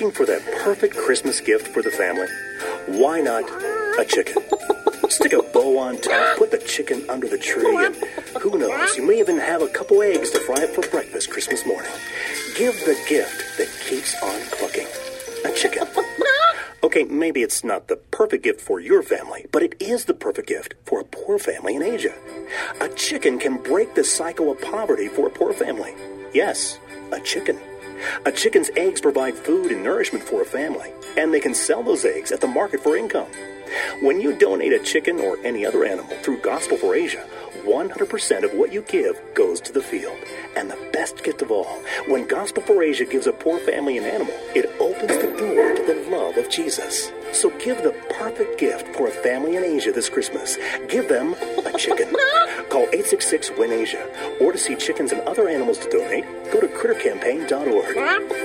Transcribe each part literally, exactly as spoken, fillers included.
Looking for that perfect Christmas gift for the family? Why not a chicken? Stick a bow on top, put the chicken under the tree, and who knows, you may even have a couple eggs to fry up for breakfast Christmas morning. Give the gift that keeps on clucking. A chicken. Okay, maybe it's not the perfect gift for your family, but it is the perfect gift for a poor family in Asia. A chicken can break the cycle of poverty for a poor family. Yes, a chicken. A chicken's eggs provide food and nourishment for a family, and they can sell those eggs at the market for income. When you donate a chicken or any other animal through Gospel for Asia, one hundred percent of what you give goes to the field. And the best gift of all, when Gospel for Asia gives a poor family an animal, it opens the door to the love of Jesus. So give the perfect gift for a family in Asia this Christmas. Give them a chicken. Call eight six six, W I N, Asia. Or to see chickens and other animals to donate, go to critter campaign dot org.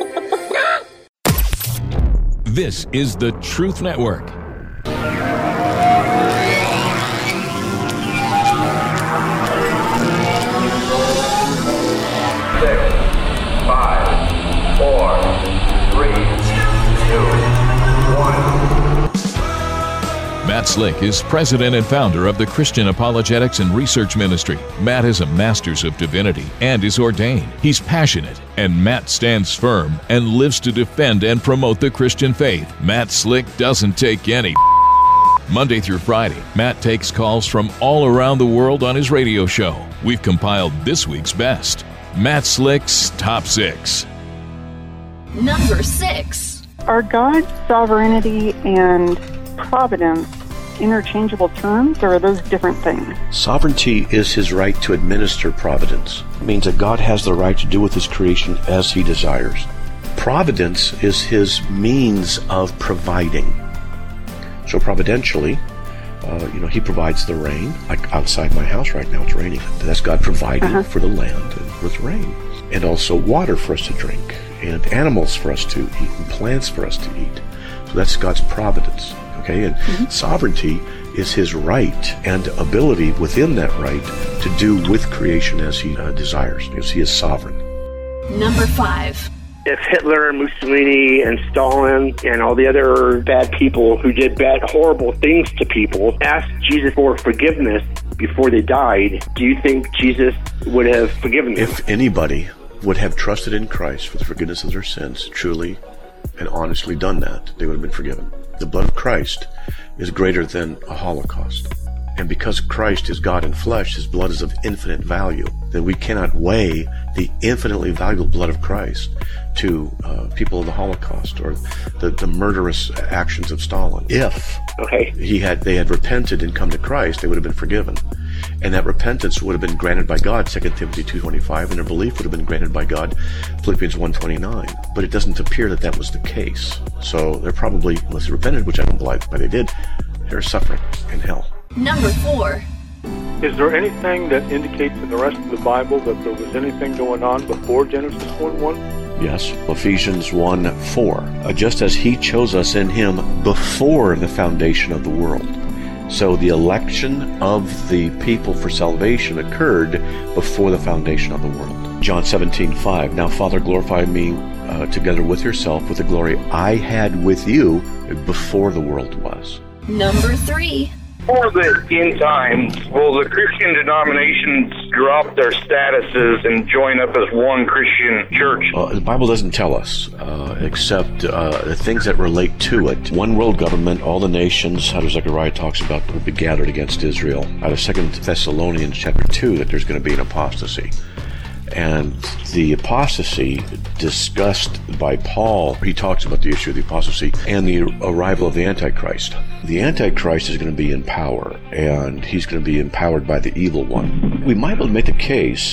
This is the Truth Network. Six, five, four, three, two, one. Matt Slick is president and founder of the Christian Apologetics and Research Ministry. Matt is a Master's of Divinity and is ordained. He's passionate, and Matt stands firm and lives to defend and promote the Christian faith. Matt Slick doesn't take any Monday through Friday, Matt takes calls from all around the world on his radio show. We've compiled this week's best. Matt Slick's Top Six. Number six. Are God's sovereignty and providence interchangeable terms, or are those different things? Sovereignty is his right to administer providence. It means that God has the right to do with his creation as he desires. Providence is his means of providing. So providentially, uh, you know, he provides the rain. Like outside my house right now, it's raining. That's God providing uh-huh. for the land with rain. And also water for us to drink, and animals for us to eat, and plants for us to eat. So that's God's providence. Okay, and mm-hmm. sovereignty is his right and ability within that right to do with creation as he uh, desires, because he is sovereign. Number five. If Hitler, Mussolini, and Stalin, and all the other bad people who did bad, horrible things to people asked Jesus for forgiveness before they died, do you think Jesus would have forgiven them? If anybody would have trusted in Christ for the forgiveness of their sins, truly and honestly done that, they would have been forgiven. The blood of Christ is greater than a Holocaust. And because Christ is God in flesh, his blood is of infinite value, that we cannot weigh the infinitely valuable blood of Christ to uh, people of the Holocaust or the, the murderous actions of Stalin. If okay. he had, they had repented and come to Christ, they would have been forgiven. And that repentance would have been granted by God, Second Timothy two twenty-five, and their belief would have been granted by God, Philippians one twenty-nine. But it doesn't appear that that was the case. So they're probably, unless they repented, which I don't believe, but they did, they're suffering in hell. Number four. Is there anything that indicates in the rest of the Bible that there was anything going on before Genesis one one? Yes, Ephesians one four. Uh, just as he chose us in him before the foundation of the world. So the election of the people for salvation occurred before the foundation of the world. John seventeen five. Now, Father, glorify me uh, together with yourself with the glory I had with you before the world was. Number three. For the end times, will the Christian denominations drop their statuses and join up as one Christian church? Uh, the Bible doesn't tell us, uh, except uh, the things that relate to it. One world government, all the nations, how Zechariah talks about, will be gathered against Israel. Out of Second Thessalonians chapter two, that there's going to be an apostasy. And the apostasy discussed by Paul, he talks about the issue of the apostasy and the arrival of the Antichrist. The Antichrist is going to be in power, and he's going to be empowered by the evil one. We might be able to make the case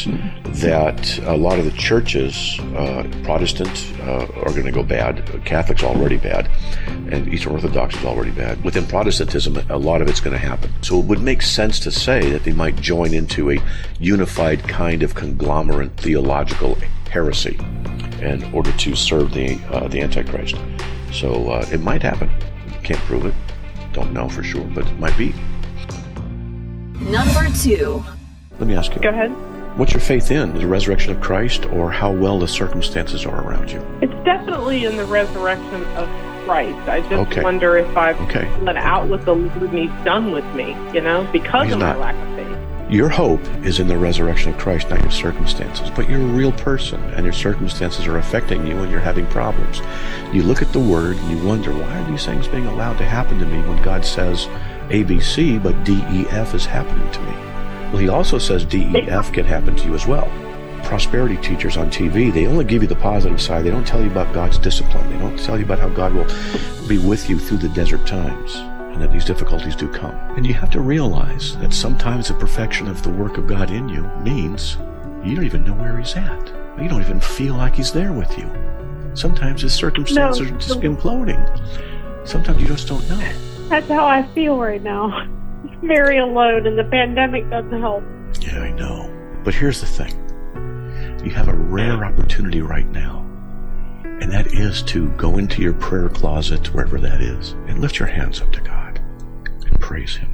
that a lot of the churches, uh, Protestant, uh, are going to go bad. Catholics are already bad, and Eastern Orthodox is already bad. Within Protestantism, a lot of it's going to happen. So it would make sense to say that they might join into a unified kind of conglomerate theological heresy in order to serve the uh, the Antichrist. So uh, it might happen. Can't prove it. Don't know for sure, but it might be. Number two. Let me ask you. Go ahead. What's your faith in? The resurrection of Christ, or how well the circumstances are around you? It's definitely in the resurrection of Christ. I just Okay. wonder if I've Okay. let out what the Lord needs done with me, you know, because He's of not. my lack of faith. Your hope is in the resurrection of Christ, not your circumstances. But you're a real person, and your circumstances are affecting you, and you're having problems. You look at the Word, and you wonder, why are these things being allowed to happen to me when God says A, B, C, but D, E, F is happening to me? Well, He also says D, E, F can happen to you as well. Prosperity teachers on T V, they only give you the positive side. They don't tell you about God's discipline. They don't tell you about how God will be with you through the desert times, and that these difficulties do come. And you have to realize that sometimes the perfection of the work of God in you means you don't even know where He's at. You don't even feel like He's there with you. Sometimes His circumstances No. are just imploding. Sometimes you just don't know. That's how I feel right now. Very alone, and the pandemic doesn't help. Yeah, I know. But here's the thing. You have a rare opportunity right now, and that is to go into your prayer closet, wherever that is, and lift your hands up to God and praise Him.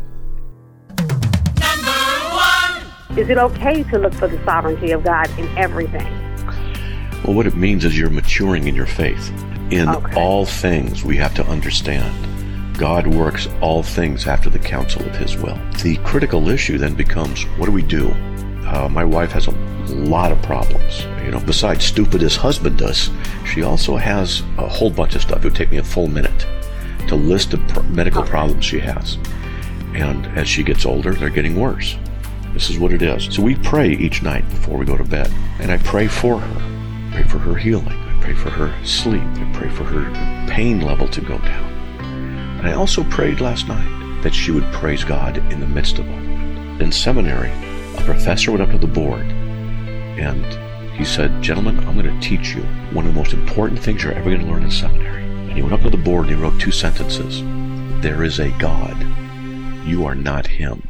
Is it okay to look for the sovereignty of God in everything? Well, what it means is you're maturing in your faith. In Okay. all things, we have to understand God works all things after the counsel of His will. The critical issue then becomes, what do we do? Uh, my wife has a lot of problems. You know, besides stupid as husband does, she also has a whole bunch of stuff. It would take me a full minute to list the pr- medical problems she has. And as she gets older, they're getting worse. This is what it is. So we pray each night before we go to bed. And I pray for her. I pray for her healing. I pray for her sleep. I pray for her pain level to go down. And I also prayed last night that she would praise God in the midst of all of it. In seminary, a professor went up to the board and he said, "Gentlemen, I'm going to teach you one of the most important things you're ever going to learn in seminary." And he went up to the board and he wrote two sentences. "There is a God. You are not Him."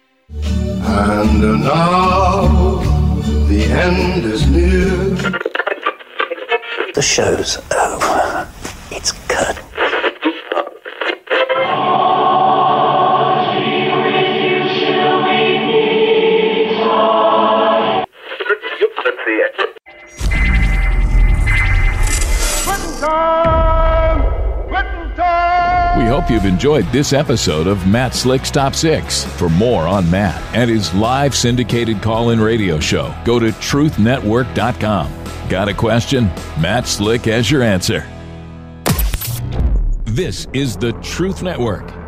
And now the end is near. The show's over. It's cut. We hope you've enjoyed this episode of Matt Slick's Top six. For more on Matt and his live syndicated call-in radio show, go to truth network dot com. Got a question? Matt Slick has your answer. This is the Truth Network.